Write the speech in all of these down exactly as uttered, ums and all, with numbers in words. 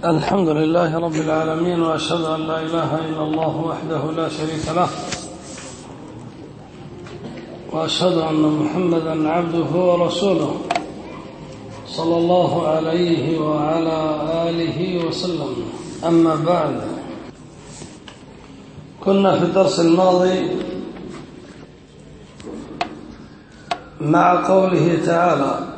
الحمد لله رب العالمين، وأشهد أن لا إله إلا الله وحده لا شريك له، وأشهد أن محمدا عبده ورسوله صلى الله عليه وعلى آله وسلم. أما بعد، كنا في الدرس الماضي مع قوله تعالى: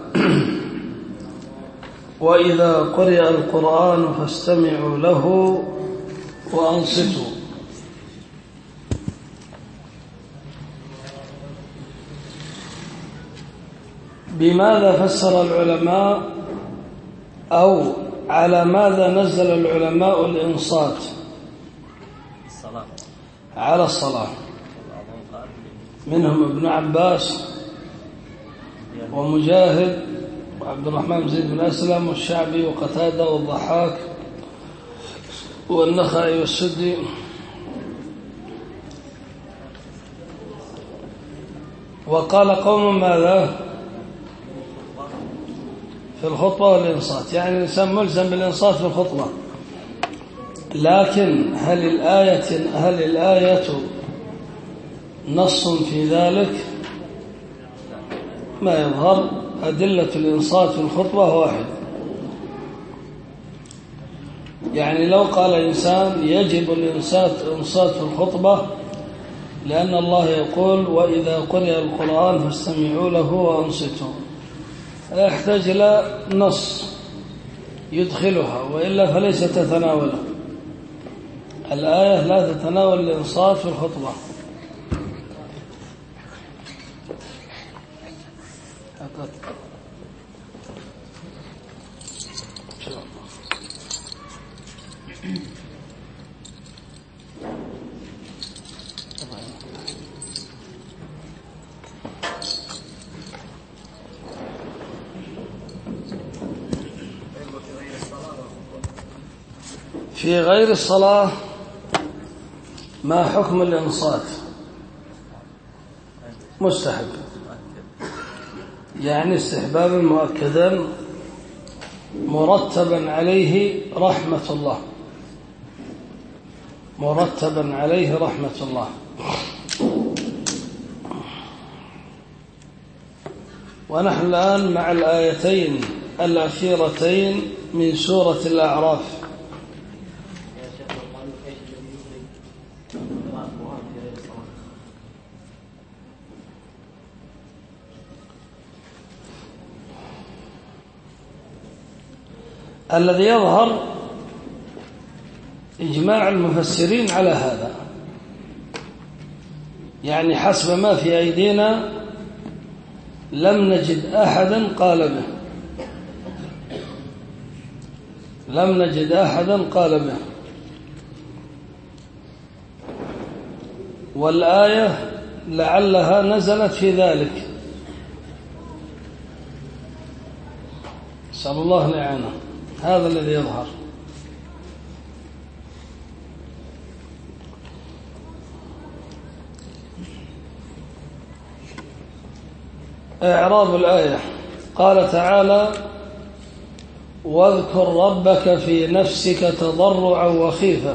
وإذا قرئ القرآن فاستمعوا له وأنصتوا. بماذا فسر العلماء أو على ماذا نزل العلماء الإنصات؟ الصلاة. على الصلاة. منهم ابن عباس ومجاهد وعبد الرحمن بن زيد بن أسلم والشعبي وقتادة والضحاك والنخعي والسدي. وقال قوم ماذا؟ في الخطبة والإنصات، يعني الإنسان ملزم بالإنصات في الخطبة، لكن هل الآية هل الآية نص في ذلك؟ ما يظهر أدلة الإنصات في الخطبة واحد. يعني لو قال إنسان يجب الإنصات إنصات في الخطبة لأن الله يقول: وإذا قرئ القرآن فاستمعوا له وأنصتوا، لا يحتاج إلى نص يدخلها، وإلا فليس تتناوله. الآية لا تتناول الإنصات في الخطبة. في غير الصلاة ما حكم الإنصات؟ مستحب، يعني استحبابا مؤكدا مرتبا عليه رحمة الله، مرتبا عليه رحمة الله. ونحن الآن مع الآيتين الأخيرتين من سورة الأعراف. الذي يظهر إجماع المفسرين على هذا، يعني حسب ما في أيدينا لم نجد أحدا قال به، لم نجد أحدا قال به. والآية لعلها نزلت في ذلك، نسأل الله الإعانة. هذا الذي يظهر. إعراب الآية: قال تعالى: واذكر ربك في نفسك تضرعا وخيفة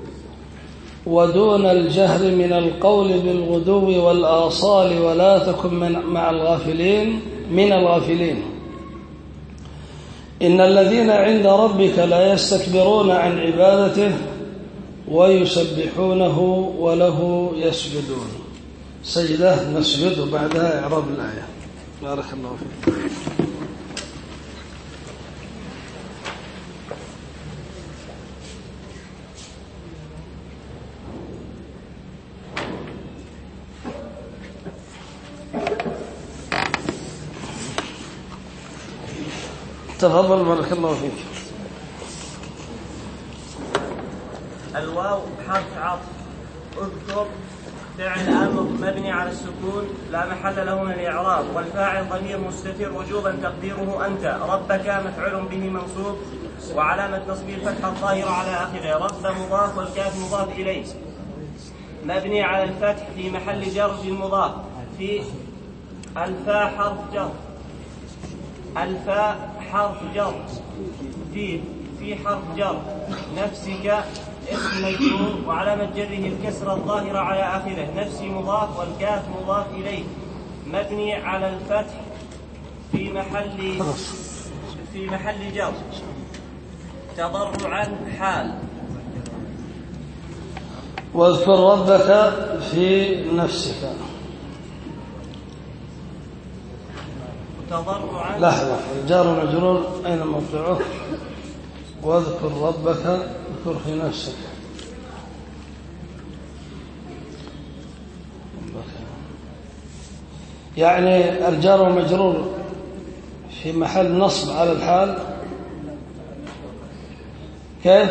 ودون الجهر من القول بالغدو والآصال ولا تكن من مع الغافلين من الغافلين إن الذين عند ربك لا يستكبرون عن عبادته ويسبحونه وله يسجدون. سجدة نسجد وبعدها إعراب الآية. بارك الله فيك. تفضل بارك الله فيك. الواو حرف عطف. اذكر فعل امر مبني على السكون لا محل له من الاعراب، والفاعل ضمير مستتر وجوبا تقديره انت. ربك مفعول به منصوب وعلامه نصبه الفتحه الظاهره على اخره. رب مضاف والكاف مضاف اليه مبني على الفتح في محل جر المضاف. في الفاء حرف جر. الفاء حرف جر. في في حرف جر. نفسك اسم مجرور وعلامة جره الكسرة الظاهرة على آخره. نفسي مضاف والكاف مضاف إليه مبني على الفتح في محل في محل جر. تضرعا حال. واذكر ربك في نفسك. تضرعا. لحظة، الجار والمجرور أين موقعه؟ واذكر ربك، اذكر في نفسك. يعني الجار والمجرور في محل نصب على الحال. كيف؟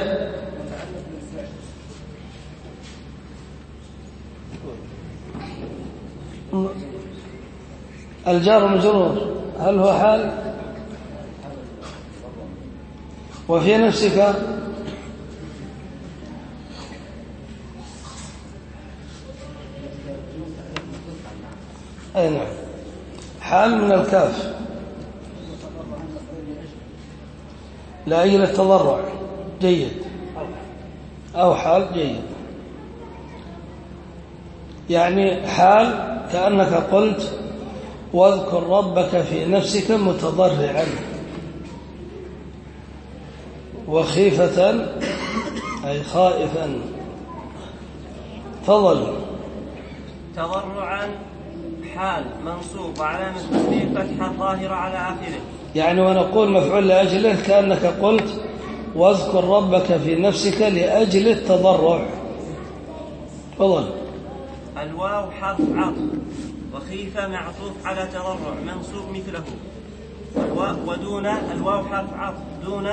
الجار والمجرور هل هو حال؟ وفي نفسك أي نعم، حال من الكاف لأجل التضرع. جيد، أو حال جيد، يعني حال كأنك قلت واذكر ربك في نفسك متضرعا وخيفة أي خائفا. تفضل. تضرعا حال منصوب وعلامة نصبه الفتحة الظاهرة على آخره. يعني ونقول مفعول لأجله كأنك قلت واذكر ربك في نفسك لأجل التضرع. تفضل. الواو حرف عطف وخيفة معطوف على تضرع منصوب مثله. ودون الواو حرف عطف دون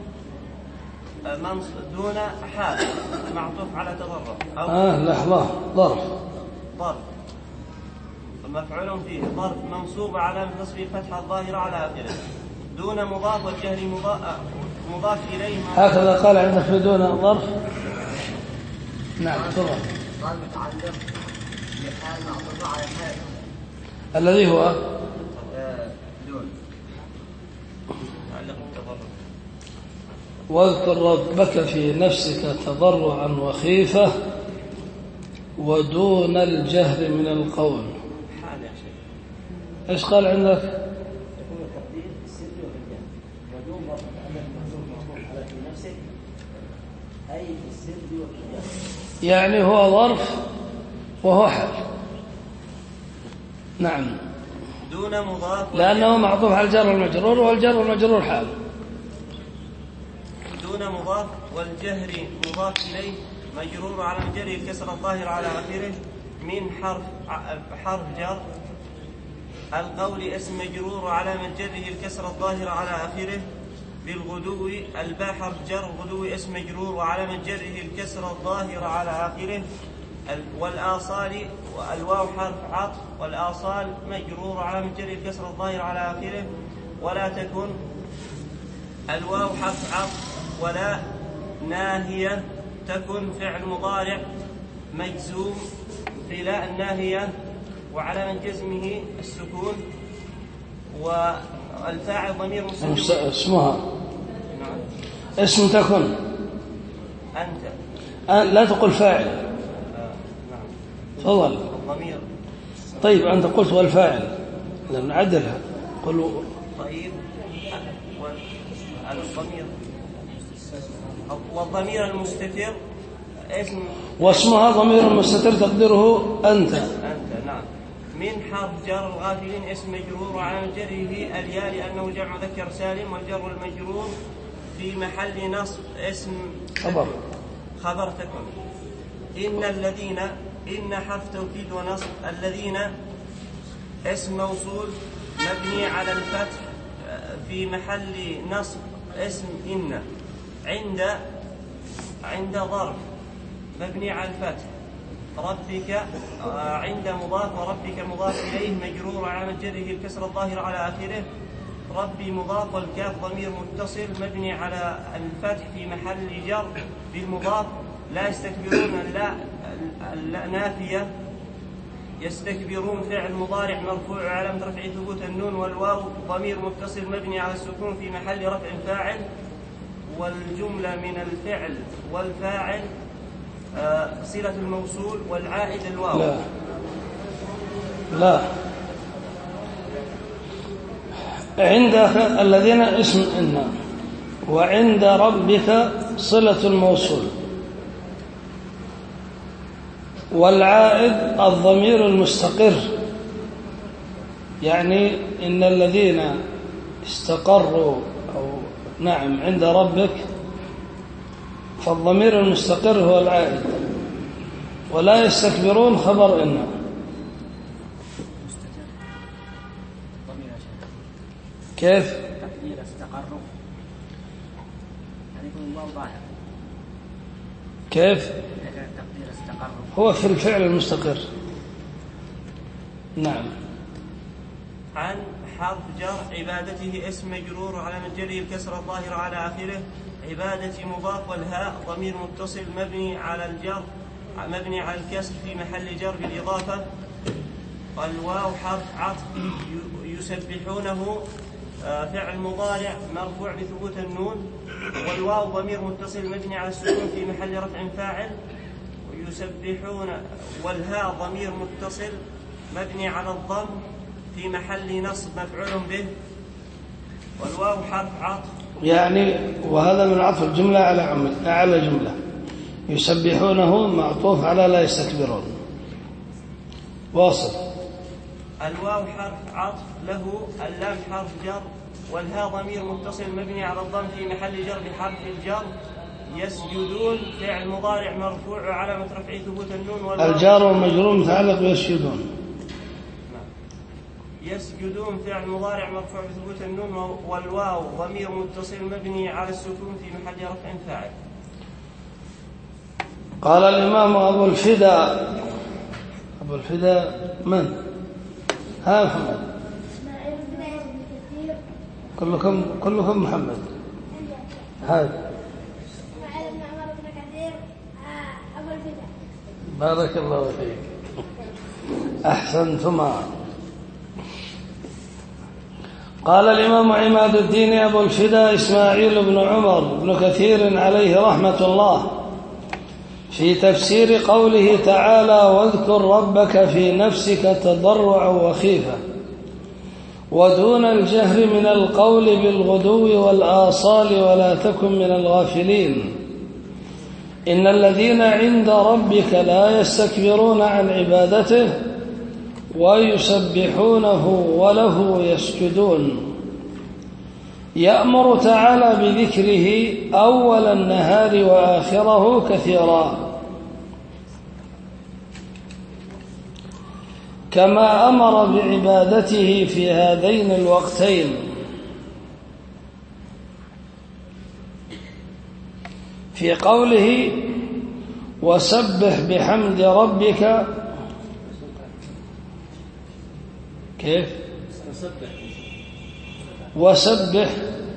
دون حال معطوف على تضرع. أو آه لحظة، ظرف ظرف مفعول فيه ظرف منصوب على نصب الفتحة الظاهرة على آخره. دون مضاف والجهر مضاف إليه. هكذا قال عندك في دون ظرف. نعم تفضل. قال متعلق بحال معطوف على حال الذي هو دون متعلق بالتضرع. واذكر ربك في نفسك تضرعا وخيفة ودون الجهر من القول. حال يا شيخ. ايش قال عندك؟ يكون التقدير بالسر وبالجهر. ودون ربك أنك محذوف معطوف على في نفسك أي بالسر وبالجهر. يعني هو ظرف وهو حال. نعم، دون مضاف لأنه معطوف على الجر والمجرور، والجر والمجرور حال. دون مضاف والجهر مضاف إليه مجرور على جره الكسر الظاهر على آخره. من حرف حرف جر. القول اسم مجرور وعلامة جره الكسر الظاهر على آخره. بالغدو الباء حرف جر غدو اسم مجرور وعلامة جره الكسر الظاهر على آخره. والآصال الواو حرف عطف والآصال مجرور وعلامة جره الكسر الظاهر على آخره. ولا تكن الواو حرف عطف ولا ناهية. تكن فعل مضارع مجزوم بلا الناهية وعلامة جزمه السكون. والفاعل ضمير مستتر. اسمها نعم. اسم تكن. أنت أن لا تقول فاعل. آه. نعم. تفضل. الضمير. طيب أنت قلت والفاعل، لم نعدلها. قل. طيب والضمير والضمير المستتر اسم. واسمها ضمير مستتر تقدره أنت. أنت نعم. من حرف جر الغافلين اسم مجرور وعلامة جره الياء لأنه جمع مذكر سالم. والجر المجرور في محل نصب اسم خبر خبر تكن. إن الذين إن حرف توكيد ونصب. الذين اسم موصول مبني على الفتح في محل نصب اسم إن. عند عند ظرف مبني على الفتح. ربك عند مضاف وربك مضاف إليه مجرور وعلامة جره الكسر الظاهر على آخره. ربي مضاف والكاف ضمير متصل مبني على الفتح في محل جر بالمضاف. لا يستكبرون لا لا نافية. يستكبرون فعل مضارع مرفوع علامة رفعه ثبوت النون. والواو ضمير متصل مبني على السكون في محل رفع فاعل. والجملة من الفعل والفاعل آه صلة الموصول والعائد الواو. لا لا عندك الذين اسم إن، وعند ربك صلة الموصول، والعائد الضمير المستقر، يعني إن الذين استقروا أو نعم عند ربك، فالضمير المستقر هو العائد، ولا يستكبرون خبر إن. كيف؟ تقدير استقروا يعني يكون الواو ظاهر. كيف؟ تقدير استقروا هو في الفعل المستقر. نعم. عن حرف جر عبادته اسم مجرور على مجره الكسر الظاهر على آخره، عبادة مضاف، والهاء ضمير متصل مبني على الجر مبني على الكسر في محل جر بالإضافة، والواو حرف عطف يسبحونه فعل مضارع مرفوع بثبوت النون، والواو ضمير متصل مبني على السكون في محل رفع فاعل، ويسبحون، والهاء ضمير متصل مبني على الضم في محل نصب مفعول به، والواو حرف عطف. يعني وهذا من عطف الجملة على عمل على جملة، يسبحونه معطوف على لا يستكبرون. واصل. الواو حرف عطف له، اللام حرف جر، والهاء ضمير متصل مبني على الضم في محل جر بحرف الجر، يسجدون فعل مضارع مرفوع وعلامة رفعه ثبوت النون، الجار والمجرور متعلق بيسجدون. يسجدون فعل مضارع مرفوع بثبوت النون، والواو ضمير متصل مبني على السكون في محل رفع فاعل. قال الإمام أبو الفداء، أبو الفداء من؟ ها محمد؟ كلكم كلكم محمد. هذا بارك الله فيك، أحسنتما. قال الإمام عماد الدين أبو الفداء إسماعيل بن عمر بن كثير عليه رحمة الله في تفسير قوله تعالى: واذكر ربك في نفسك تضرعا وخيفة ودون الجهر من القول بالغدو والآصال ولا تكن من الغافلين، إن الذين عند ربك لا يستكبرون عن عبادته ويسبحونه وله يسجدون. يأمر تعالى بذكره أول النهار وآخره كثيرا، كما أمر بعبادته في هذين الوقتين، في قوله: وسبح بحمد ربك. كيف؟ وسبح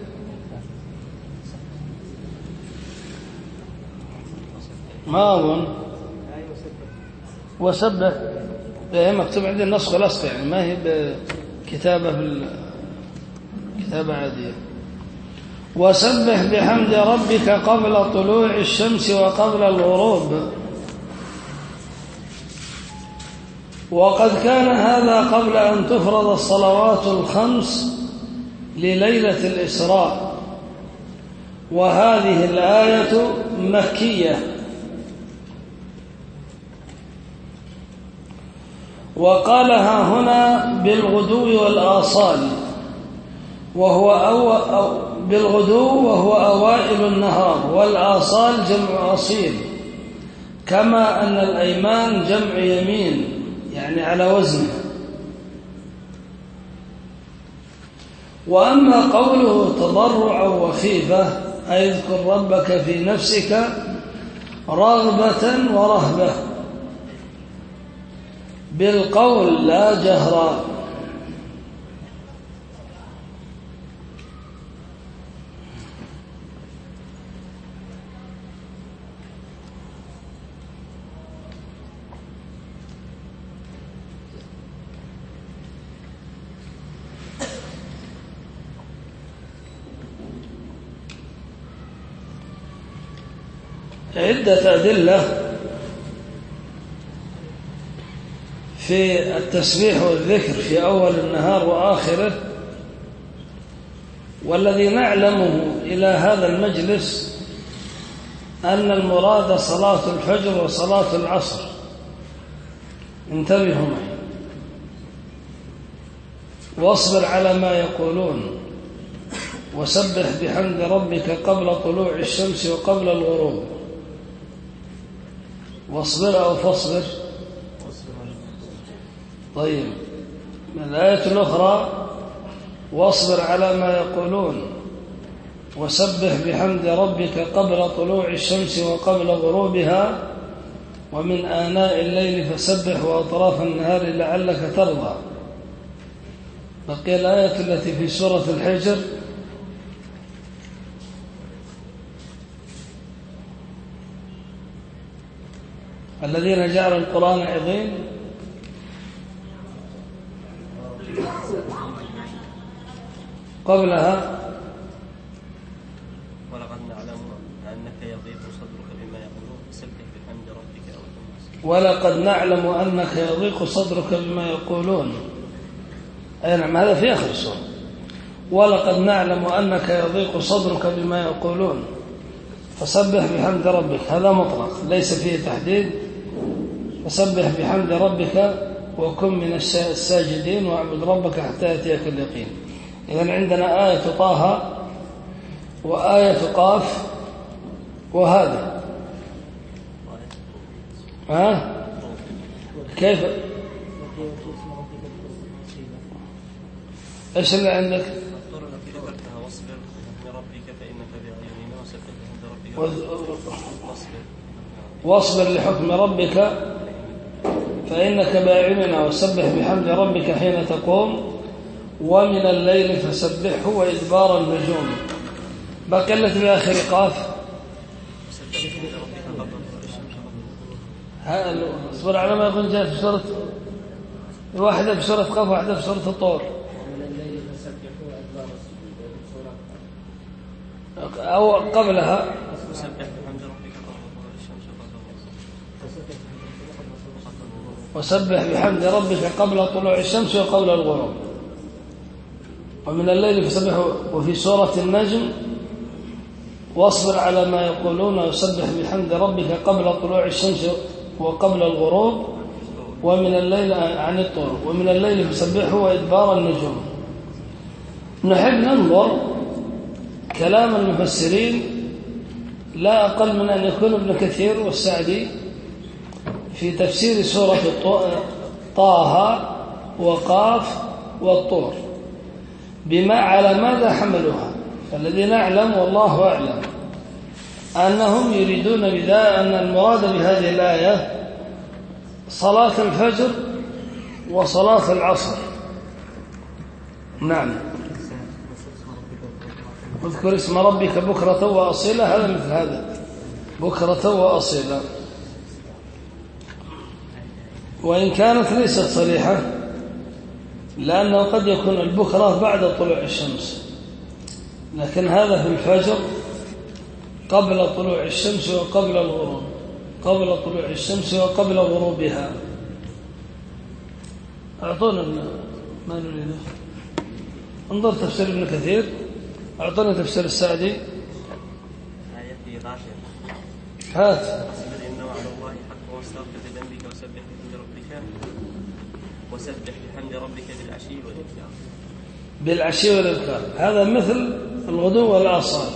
ما أظن وسبح هي مكتوب عندي النسخ الأصلي، يعني ما هي بكتابة بالكتابة عادية. وسبح بحمد ربك قبل طلوع الشمس وقبل الغروب. وقد كان هذا قبل أن تفرض الصلوات الخمس لليلة الإسراء، وهذه الآية مكية. وقالها هنا بالغدو والآصال، وهو أو أو بالغدو وهو أوائل النهار، والآصال جمع أصيل، كما أن الأيمان جمع يمين يعني على وزنه. وأما قوله تضرعا وخيفة أي اذكر ربك في نفسك رغبة ورهبة بالقول لا جهرا. عدة أدلة في التسبيح والذكر في أول النهار وآخره، والذي نعلمه إلى هذا المجلس أن المراد صلاة الفجر وصلاة العصر. انتبهوا معي. واصبر على ما يقولون وسبح بحمد ربك قبل طلوع الشمس وقبل الغروب. واصبر أو فاصبر. طيب، الآية الأخرى واصبر على ما يقولون وسبح بحمد ربك قبل طلوع الشمس وقبل غروبها ومن آناء الليل فسبح وأطراف النهار لعلك ترضى. بقي الآية التي في سورة الحجر الذين جعلوا القرآن عظيم. قبلها ولقد نعلم أنك يضيق صدرك بما يقولون فسبح بحمد ربك أو تنصر. ولقد نعلم أنك يضيق صدرك بما يقولون. أي نعم، هذا في آخر السورة. ولقد نعلم أنك يضيق صدرك بما يقولون فسبح بحمد ربك. هذا مطلق ليس فيه تحديد. فسبح بحمد ربك وكن من الساجدين واعبد ربك حتى يأتيك اليقين. إذن عندنا آية طه وآية قاف وهذا. ها؟ كيف؟ إيش اللي عندك؟ واصبر لربك فإنك بأعيننا وسبح بحمد ربك. واصبر لحكم ربك فإنك بأعيننا وسبح بحمد ربك حين تقوم ومن الليل فسبحه وإدبار النجوم. بقي التي بآخر قاف. اصبر على ما يقول جاء في سورة واحدة في سورة قاف واحدة في سورة الطور. أو قبلها وسبح بحمد ربك قبل طلوع الشمس وقبل الغروب ومن الليل فسبحه. وفي سورة النجم واصبر على ما يقولون وسبح بحمد ربك قبل طلوع الشمس وقبل الغروب ومن الليل عن الطور ومن الليل فسبحه وإدبار النجوم. نحب ننظر كلام المفسرين لا أقل من أن يكون ابن كثير والسعدي في تفسير سورة طه وقاف والطور بما على ماذا حملوها. فالذي نعلم والله أعلم أنهم يريدون بذا أن المراد بهذه الآية صلاة الفجر وصلاة العصر. نعم. اذكر اسم ربك بكرة وأصيلا. هذا مثل هذا بكرة وأصيلا، وإن كانت ليست صريحة لأنه قد يكون البكرة بعد طلوع الشمس، لكن هذا في الفجر قبل طلوع الشمس وقبل الغروب قبل طلوع الشمس وقبل غروبها. أعطونا ما نريده. انظر تفسير ابن كثير. أعطونا تفسير السعدي. آية غاشية. هات. اصبر إن وعد الله حق واستغفر لذنبك وسبح بحمد ربك وسبح بحمد ربك بالعشي والإبكار. بالعشي والإبكار هذا مثل الغدو والآصال.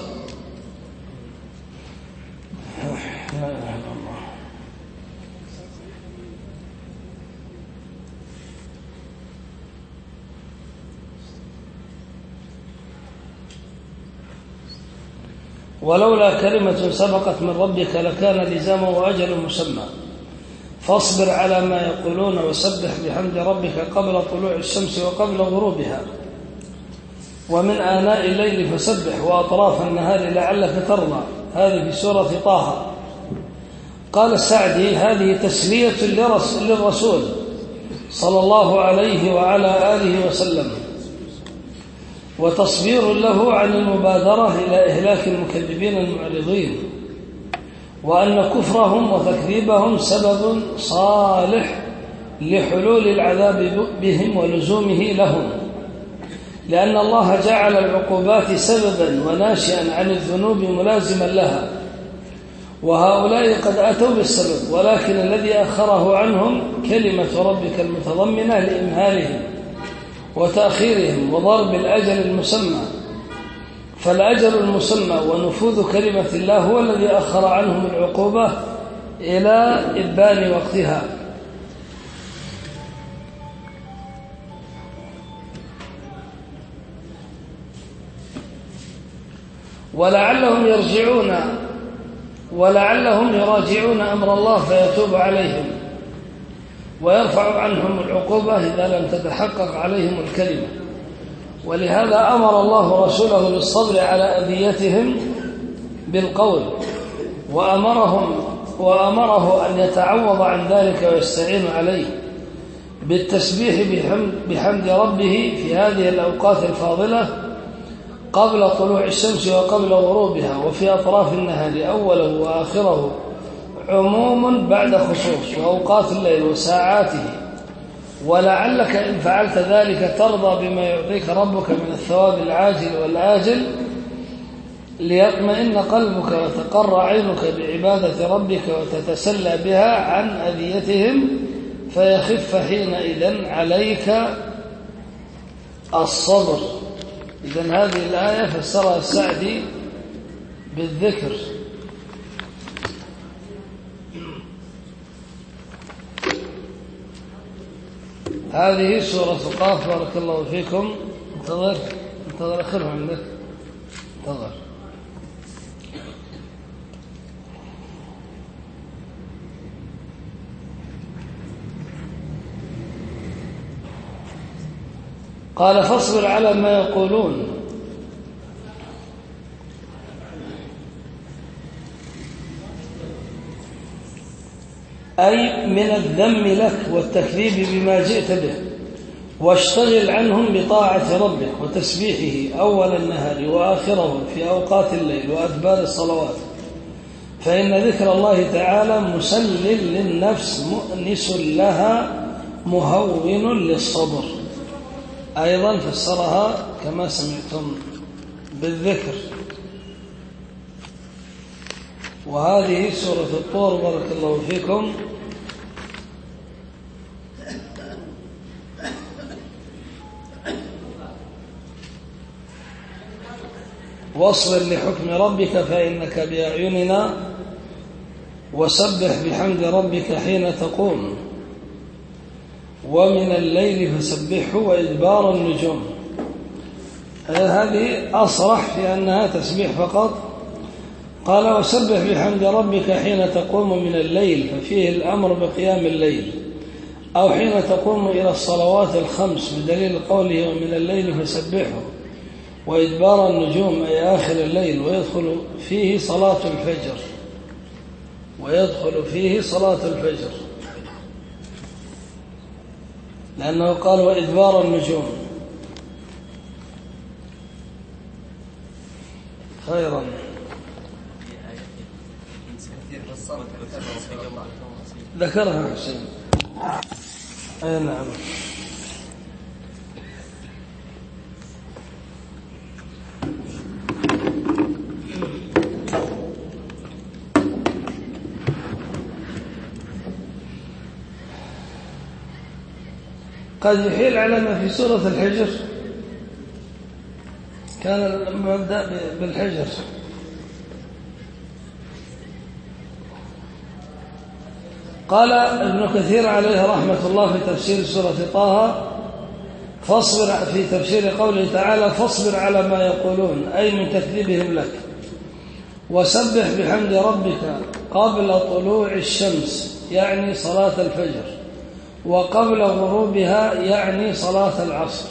ولولا كلمة سبقت من ربك لكان لزاما وأجل مسمى فاصبر على ما يقولون وسبح بحمد ربك قبل طلوع الشمس وقبل غروبها ومن آناء الليل فسبح وأطراف النهار لعلك ترضى. هذه في سورة طه. قال السعدي هذه تسلية للرسول صلى الله عليه وعلى آله وسلم وتصبير له عن المبادرة إلى إهلاك المكذبين المعرضين وأن كفرهم وتكذيبهم سبب صالح لحلول العذاب بهم ولزومه لهم، لأن الله جعل العقوبات سببا وناشئا عن الذنوب ملازما لها، وهؤلاء قد أتوا بالسبب، ولكن الذي أخره عنهم كلمة ربك المتضمنة لإمهالهم وتأخيرهم وضرب الأجل المسمى، فالأجل المسمى ونفوذ كلمة الله هو الذي أخر عنهم العقوبة إلى إبان وقتها. ولعلهم يرجعون ولعلهم يراجعون أمر الله فيتوب عليهم ويرفع عنهم العقوبة إذا لم تتحقق عليهم الكلمة. ولهذا أمر الله رسوله بالصبر على أذيتهم بالقول، وأمرهم وأمره أن يتعوض عن ذلك ويستعين عليه بالتسبيح بحمد, بحمد ربه في هذه الأوقات الفاضلة قبل طلوع الشمس وقبل غروبها، وفي أطراف النهار أوله وآخره، عموم بعد خصوص، وأوقات الليل وساعاته. ولعلك إن فعلت ذلك ترضى بما يعطيك ربك من الثواب العاجل والآجل، ليطمئن قلبك وتقر عينك بعبادة ربك وتتسلى بها عن أذيتهم، فيخف حينئذ عليك الصبر. إذن هذه الآية فسرها السعدي بالذكر. هذه سورة قاف. بارك الله فيكم. انتظر انتظر أخرها عندك. انتظر. قال فاصبر على ما يقولون، أي من الذم لك والتكذيب بما جئت به، واشتغل عنهم بطاعة ربك وتسبيحه أول النهار وآخره في أوقات الليل وأدبار الصلوات، فإن ذكر الله تعالى مسلل للنفس مؤنس لها مهون للصبر. أيضا فسرها كما سمعتم بالذكر. وهذه سورة الطور. بارك الله فيكم. واصبر لحكم ربك فإنك بأعيننا، وسبح بحمد ربك حين تقوم، ومن الليل فسبحه وإدبار النجوم. هذه أصرح في أنها تسبيح فقط. قال وسبح بحمد ربك حين تقوم من الليل، ففيه الأمر بقيام الليل، أو حين تقوم إلى الصلوات الخمس بدليل قوله ومن الليل فسبحه، وإدبار النجوم أي آخر الليل، ويدخل فيه صلاة الفجر ويدخل فيه صلاة الفجر لأنه قال وإدبار النجوم. خيرا. ذكرها حسين. أي نعم. قد يحيل على ما في سورة الحجر. كان المبدأ بالحجر. قال ابن كثير عليه رحمة الله في تفسير سورة طه فاصبر في تفسير قوله تعالى فاصبر على ما يقولون، أي من تكذيبهم لك، وسبح بحمد ربك قبل طلوع الشمس يعني صلاة الفجر، وقبل غروبها يعني صلاة العصر،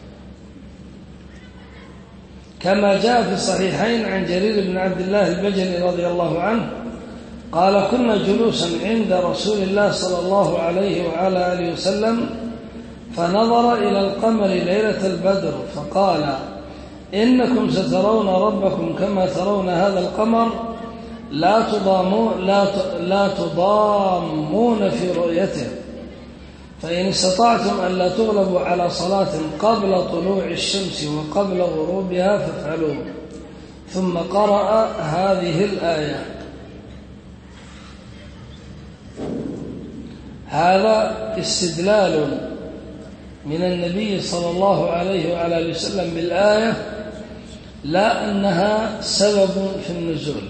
كما جاء في الصحيحين عن جرير بن عبد الله البجلي رضي الله عنه قال كنا جلوسا عند رسول الله صلى الله عليه وعلى آله وسلم فنظر إلى القمر ليلة البدر فقال إنكم سترون ربكم كما ترون هذا القمر لا تضامون لا لا تضامون في رؤيته، فإن استطعتم أن لا تغلبوا على صلاة قبل طلوع الشمس وقبل غروبها فافعلوا. ثم قرأ هذه الآية. هذا استدلال من النبي صلى الله عليه وعلى آله وسلم بالآية، لا أنها سبب في النزول،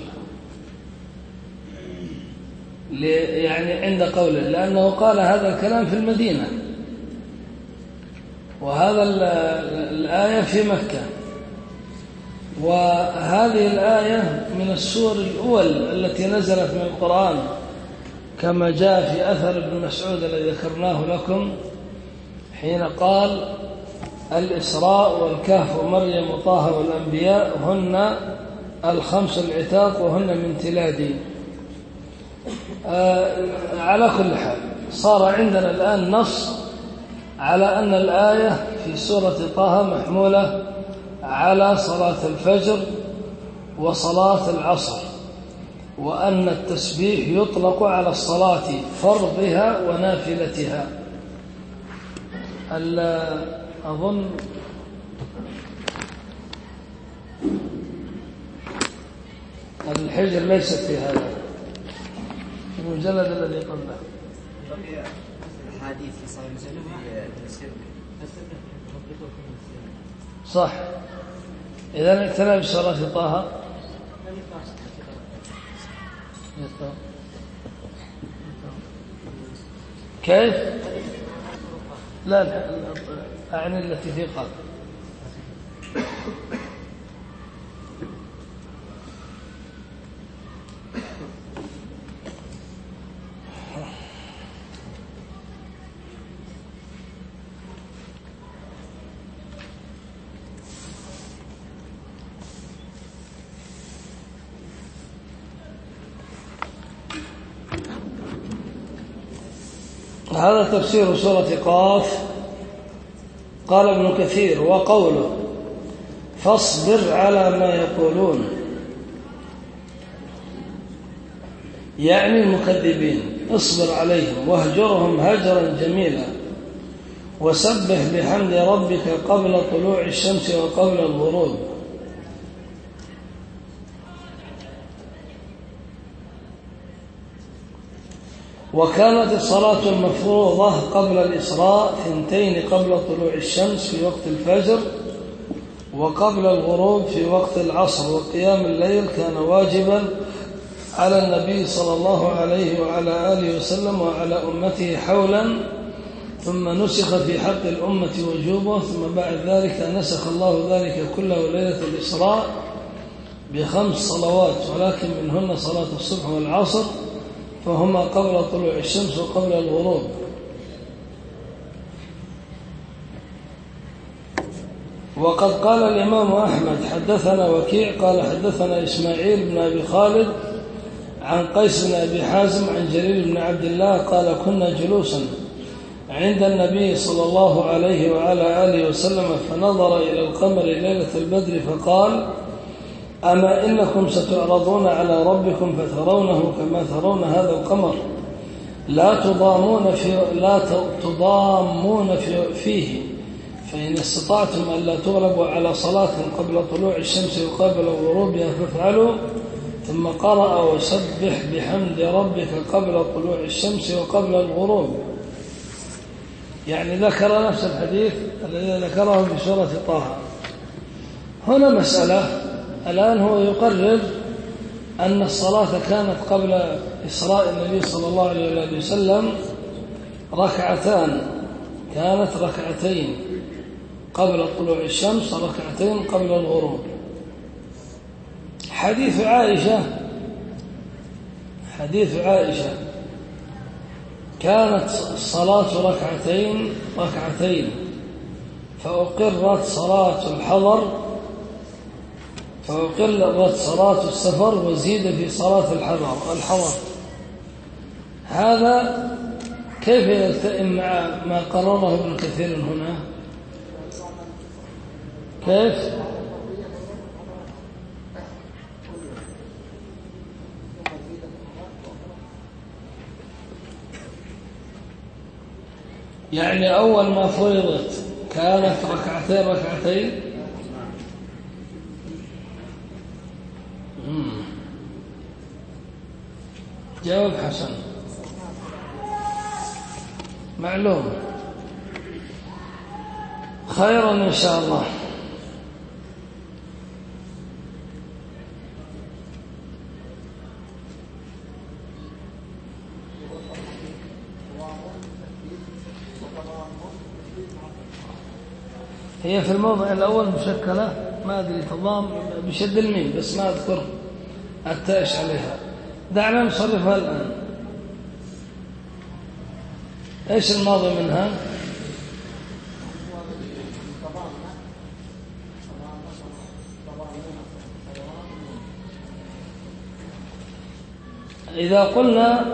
يعني عند قوله، لأنه قال هذا الكلام في المدينة، وهذا الآية في مكة، وهذه الآية من السور الأول التي نزلت من القرآن، كما جاء في أثر ابن مسعود الذي ذكرناه لكم حين قال الإسراء والكهف ومريم وطه والأنبياء هن الخمس العتاق وهن من تلادي. آه على كل حال صار عندنا الآن نص على أن الآية في سورة طه محمولة على صلاة الفجر وصلاة العصر، وأن التسبيح يطلق على الصلاة فرضها ونافلتها. أظن الحجر ليست في هذا في المجلد الذي قبله. بقي الحديث في صحيح مسلم صح. إذا اكتنى بصلاة طه كيف؟ لا لا أعني التي في قلب. هذا تفسير سورة قاف. قال ابن كثير: وقوله فاصبر على ما يقولون، يعني المكذبين، اصبر عليهم واهجرهم هجرا جميلا، وسبح بحمد ربك قبل طلوع الشمس وقبل الغروب. وكانت الصلاة المفروضة قبل الإسراء ثنتين قبل طلوع الشمس في وقت الفجر، وقبل الغروب في وقت العصر. وقيام الليل كان واجبا على النبي صلى الله عليه وعلى آله وسلم وعلى أمته حولا، ثم نسخ في حق الأمة وجوبه، ثم بعد ذلك نسخ الله ذلك كله ليلة الإسراء بخمس صلوات، ولكن منهن صلاة الصبح والعصر، فهما قبل طلوع الشمس وقبل الغروب. وقد قال الإمام أحمد حدثنا وكيع قال حدثنا إسماعيل بن أبي خالد عن قيس بن أبي حازم عن جرير بن عبد الله قال: كنا جلوسا عند النبي صلى الله عليه وعلى آله وسلم، فنظر إلى القمر ليلة البدر فقال: أما إنكم ستعرضون على ربكم فترونه كما ترون هذا القمر، لا تضامون في لا تضامون في فيه، فإن استطعتم أن لا تغلبوا على صلاة قبل طلوع الشمس وقبل غروبها فافعلوا. ثم قرأ: وسبح بحمد ربك قبل طلوع الشمس وقبل الغروب. يعني ذكر نفس الحديث الذي ذكره في سورة طه. هنا مسألة، الآن هو يقرر أن الصلاة كانت قبل إسراء النبي صلى الله عليه وسلم ركعتان، كانت ركعتين قبل طلوع الشمس وركعتين قبل الغروب. حديث عائشة حديث عائشة كانت الصلاة ركعتين ركعتين فأقرت صلاة الحضر فأقرت صلاة السفر وزيد في صلاة الحضر الحضر هذا كيف يلتئم مع ما قرره ابن كثير هنا؟ كيف؟ يعني أول ما فرضت كانت ركعتين ركعتين. مم. جاوب حسن. معلوم. خير إن شاء الله. هي في الموضع الأول مشكلة، ما أدري تضام بشد الميم بس ما أذكر التاش عليها. دعنا نصرفها الآن. إيش الماضي منها؟ إذا قلنا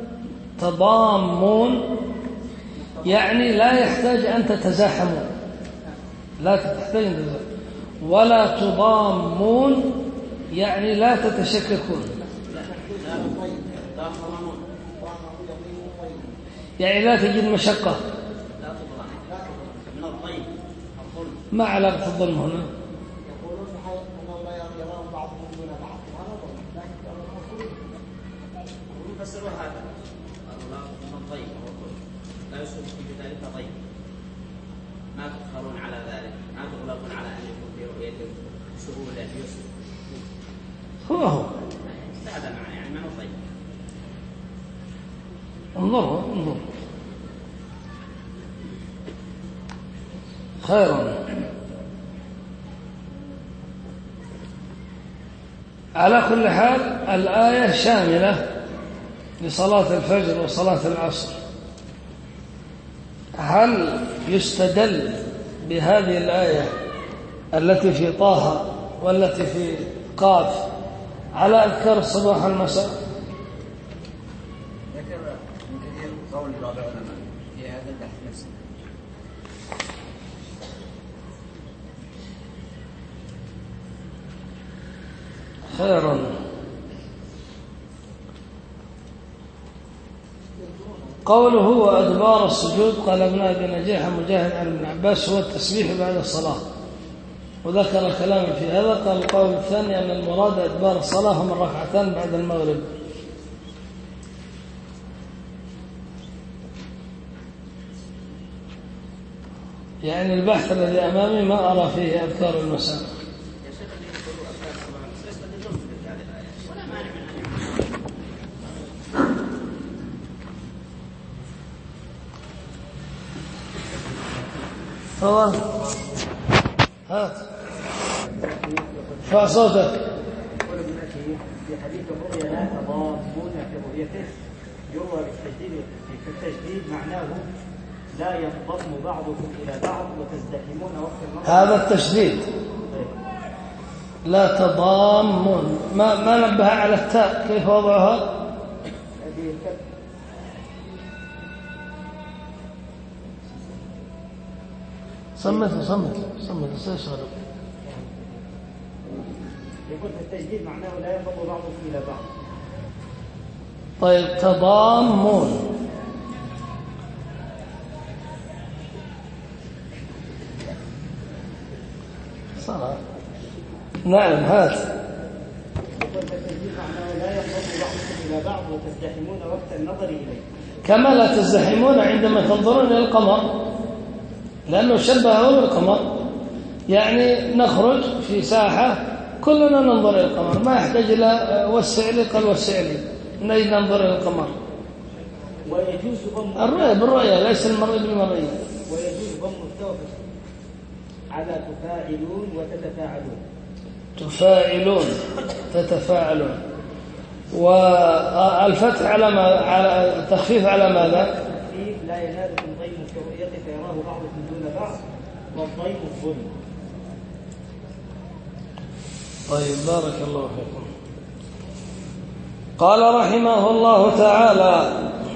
تضامون يعني لا يحتاج أن تتزاحموا، لا تحتاج أن تتزاحموا. ولا تضامون يعني لا تتشككون، يعني لا تجد مشقة. ما علاقة الظلم هنا؟ يفسرون هذا من الطيب لا يسلك في ذلك طيب، ما تقهرون على ذلك، ما تغلقون على ان يكون في رؤيته سهوله يسر. هو هو هذا معنى يعني ما هو طيب. انظروا انظروا خيرا. على كل حال الآية شاملة لصلاة الفجر وصلاة العصر. هل يستدل بهذه الآية التي في طه والتي في قاف على أذكار الصباح والمساء؟ ذكر من كثير قول بعض العلماء في هذا البحث نفسه. خيرا. قوله وأدبار السجود قال ابن أبي نجيح مجاهد عن ابن عباس هو التسبيح بعد الصلاة، وذكر كلاما في هذا. قال القول الثاني أن المراد أدبار الصلاة هم الركعتان بعد المغرب. يعني البحث الذي أمامي ما أرى فيه أذكار المساء. تفضل هات ارفع صوتك. يقول ابن أخي في حديث الرؤيا لا تضامون في رؤيته يروى بالتشديد، في التشديد معناه لا ينضم بعضكم إلى بعض وتزدحمون وقت النظر. هذا التشديد لا تضامون. ما ما نبه على التاء كيف وضعها؟ هذه الكتب صمت صمت صمت استشعر. يقول في التجديد معناه لا ينضم بعضكم إلى بعض. طيب تضامون صراحة. نعم هات. يقول في التجديد معناه لا ينضم بعضكم إلى بعض وتزدحمون وقت النظر إليه، كما لا تزدحمون عندما تنظرون إلى القمر، لأنه شبهه بالقمر. يعني نخرج في ساحة كلنا ننظر إلى القمر، ما يحتاج إلى وسع لي قال وسع لي، نريد ننظر إلى القمر. ويجوز ضم الرؤية بالرؤية ليس المرئي بالمرئية. ويجوز ضم التوبة على تفاعلون وتتفاعلون. تفاعلون تتفاعلون. والفتح على ما على التخفيف على ماذا؟ التخفيف لا ينالكم ضيم في رؤيته فيراه بعضكم دون بعض، والضيم الظلم. طيب بارك الله فيكم. قال رحمه الله تعالى: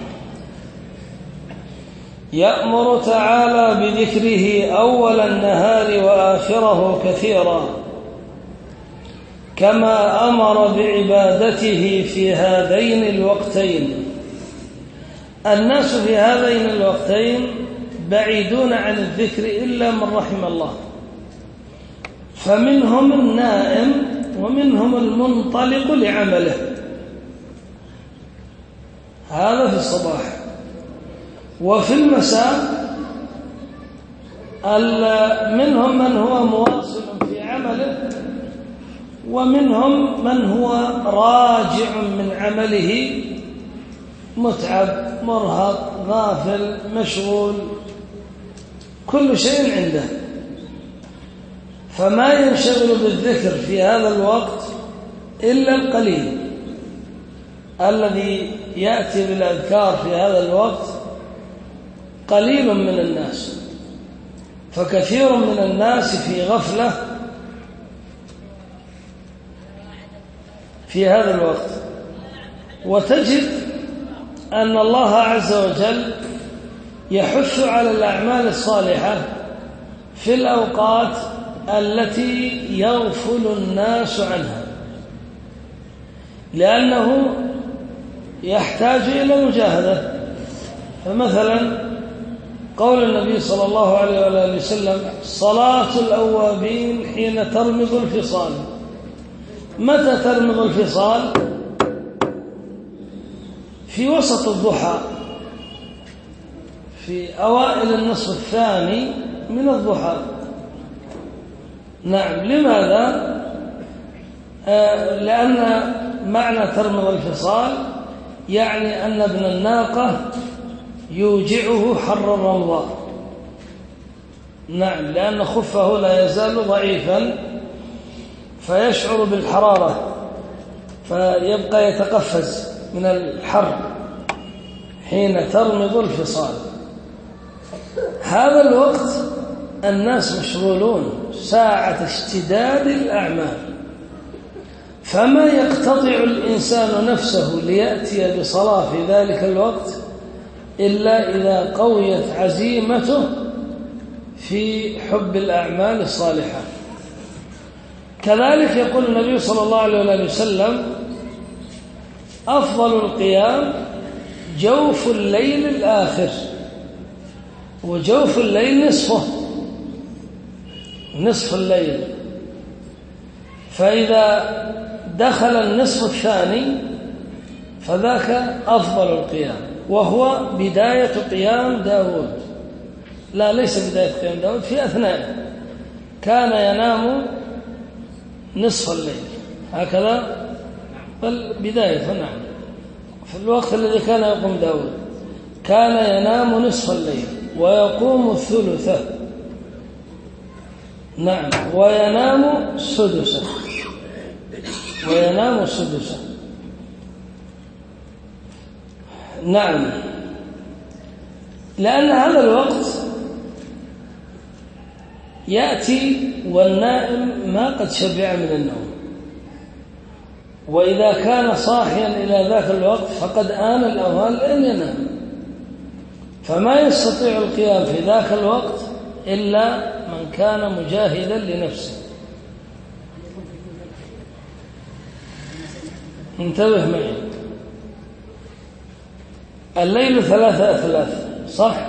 يأمر تعالى بذكره أول النهار وآخره كثيرا، كما أمر بعبادته في هذين الوقتين. الناس في هذين الوقتين بعيدون عن الذكر إلا من رحم الله، فمنهم النائم ومنهم المنطلق لعمله، هذا في الصباح. وفي المساء منهم من هو مواصل في عمله، ومنهم من هو راجع من عمله متعب مرهق غافل مشغول، كل شيء عنده، فما ينشغل بالذكر في هذا الوقت إلا القليل. الذي يأتي بالأذكار في هذا الوقت قليل من الناس، فكثير من الناس في غفلة في هذا الوقت. وتجد أن الله عز وجل يحث على الأعمال الصالحة في الأوقات التي يغفل الناس عنها، لأنه يحتاج إلى مجاهدة. فمثلا قول النبي صلى الله عليه وآله وسلم: صلاة الأوابين حين ترمض الفصال. متى ترمض الفصال؟ في وسط الضحى، في أوائل النصف الثاني من الضحى. نعم. لماذا؟ آه لأن معنى ترمض الفصال يعني أن ابن الناقة يوجعه حر الرمضاء. نعم، لأن خفه لا يزال ضعيفا فيشعر بالحرارة فيبقى يتقفز من الحر حين ترمض الفصال. هذا الوقت الناس مشغولون، ساعة اشتداد الأعمال، فما يقتطع الإنسان نفسه ليأتي بصلاة في ذلك الوقت إلا إذا قويت عزيمته في حب الأعمال الصالحة. كذلك يقول النبي صلى الله عليه وسلم: أفضل القيام جوف الليل الآخر. وجوف الليل نصفه، نصف الليل، فإذا دخل النصف الثاني فذاك أفضل القيام، وهو بداية قيام داود. لا، ليس بداية قيام داود، في أثناء كان ينام نصف الليل هكذا، بل بداية. نعم، في الوقت الذي كان يقوم داود كان ينام نصف الليل ويقوم الثلثة. نعم، وينام سدسه، وينام السدسة. نعم، لأن هذا الوقت يأتي والنائم ما قد شبع من النوم، وإذا كان صاحيا إلى ذاك الوقت فقد آن الأوان لأن ينام، فما يستطيع القيام في ذاك الوقت إلا من كان مجاهدا لنفسه. انتبه معي، الليل ثلاثة أثلاث، صح؟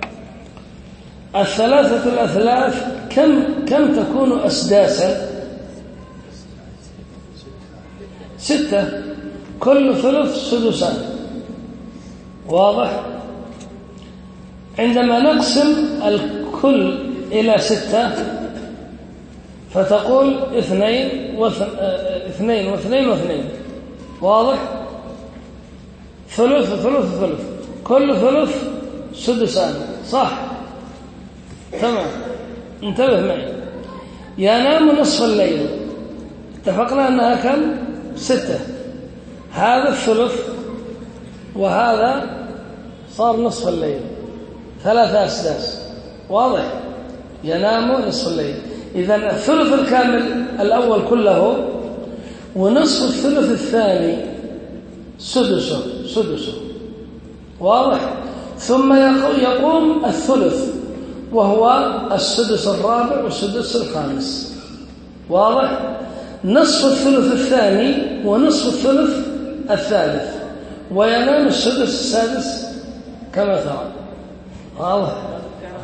الثلاثة الأثلاث كم كم تكون أسداسا؟ ستة، كل ثلث سدسان، واضح؟ عندما نقسم الكل إلى ستة فتقول اثنين واثنين واثنين واثنين، واضح؟ ثلث ثلث ثلث، كل ثلث سدسان، صح؟ تمام. انتبه معي، ينام نصف الليل، اتفقنا أنها كم؟ ستة. هذا الثلث وهذا صار نصف الليل، ثلاثة أسداس، واضح؟ ينام نصف الليل. إذن الثلث الكامل الأول كله ونصف الثلث الثاني سدسه سدسه، واضح؟ ثم يقوم الثلث وهو السدس الرابع والسدس الخامس، واضح؟ نصف الثلث الثاني ونصف الثلث الثالث، وينام السدس السادس كما ترى، واضح؟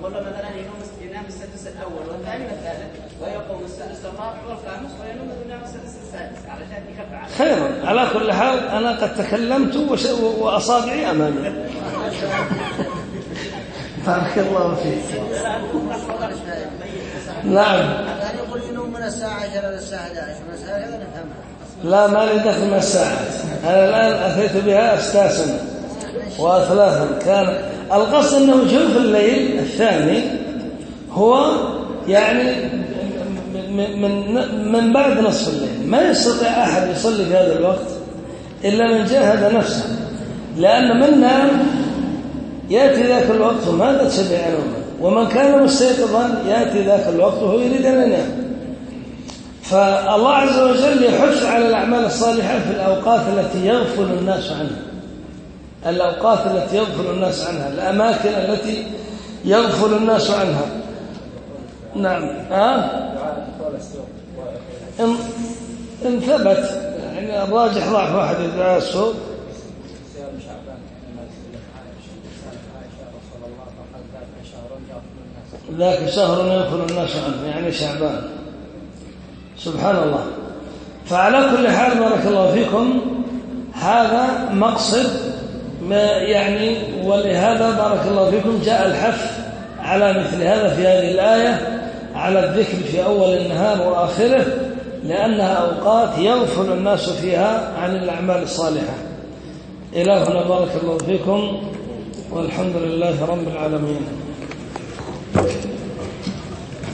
والله مثلا ينام ينام السادس الاول والثاني والثالث ويقوم السادس الرابع والخامس وينام وينام السادس السادس علشان يكفي على خير. على كل حال أنا قد تكلمت وأصابعي أمامي. بارك الله فيك. نعم. يعني يقول ينوم من الساعة عشرة إلى الساعة أحد عشر مسألة هذا نفهمها. لا ما لي دخل من الساعات. أنا الآن أتيت بها أستاسا وأثلاثا. كان القصد أنه جوف الليل الثاني هو يعني من من بعد نصف الليل. ما يستطيع أحد يصلي في هذا الوقت إلا من جاهد نفسه، لأن من نام يأتي ذاك الوقت وماذا تشبع نومه، ومن كان مستيقظا يأتي ذاك الوقت وهو يريد أن ينام. فالله عز وجل يحث على الأعمال الصالحة في الأوقات التي يغفل الناس عنها، الأوقات التي يغفل الناس عنها، الأماكن التي يغفل الناس عنها. نعم. ها؟ إن, إن ثبت يعني الراجح ضعف واحد يدعى السوق. ذاك شهر يغفل الناس عنه يعني شعبان. سبحان الله. فعلى كل حال بارك الله فيكم هذا مقصد ما يعني، ولهذا بارك الله فيكم جاء الحث على مثل هذا في هذه الآية على الذكر في أول النهار وآخره، لأنها أوقات يغفل الناس فيها عن الأعمال الصالحة. إلى هنا بارك الله فيكم والحمد لله رب العالمين.